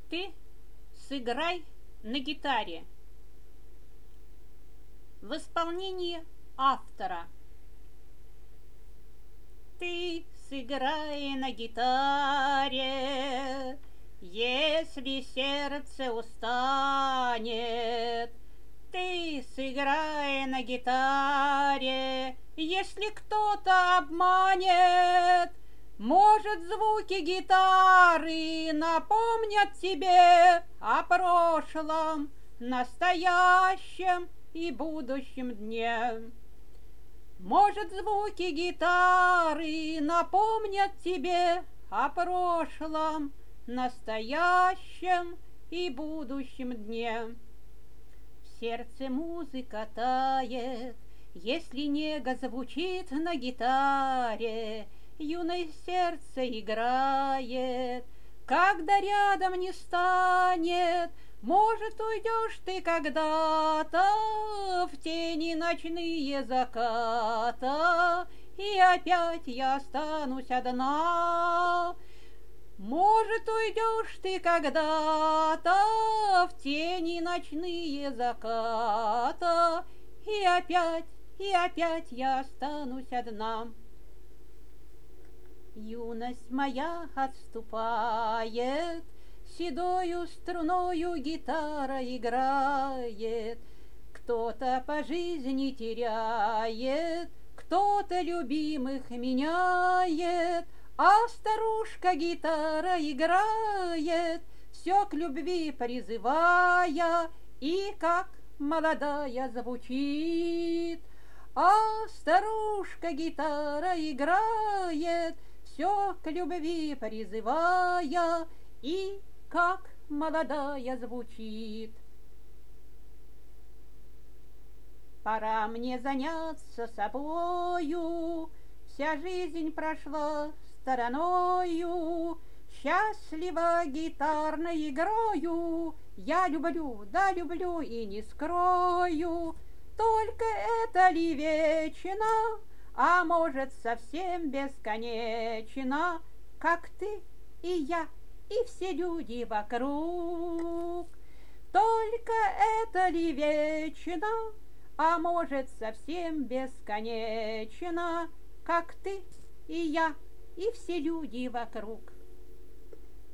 Ты сыграй на гитаре в исполнении автора. Ты сыграй на гитаре, если сердце устанет. Ты сыграй на гитаре, если кто-то обманет. Может, звуки гитары напомнят тебе о прошлом, настоящем и будущем дне. Может, звуки гитары напомнят тебе о прошлом, настоящем и будущем дне. В сердце музыка тает, если нега звучит на гитаре. Юное сердце играет, когда рядом не станет. Может, уйдешь ты когда-то в тени ночные заката, и опять я останусь одна. Может, уйдешь ты когда-то в тени ночные заката, и опять я останусь одна. Юность моя отступает, седою струною гитара играет. Кто-то по жизни теряет, кто-то любимых меняет, а старушка-гитара играет, все к любви призывая, и как молодая звучит. А старушка-гитара играет, все к любви призывая, и как молодая звучит. Пора мне заняться собою, вся жизнь прошла стороною. Счастливо гитарной игрою я люблю, да люблю и не скрою. Только это ли вечно, а может совсем бесконечно, как ты и я, и все люди вокруг. Только это ли вечно, а может совсем бесконечно, как ты и я, и все люди вокруг.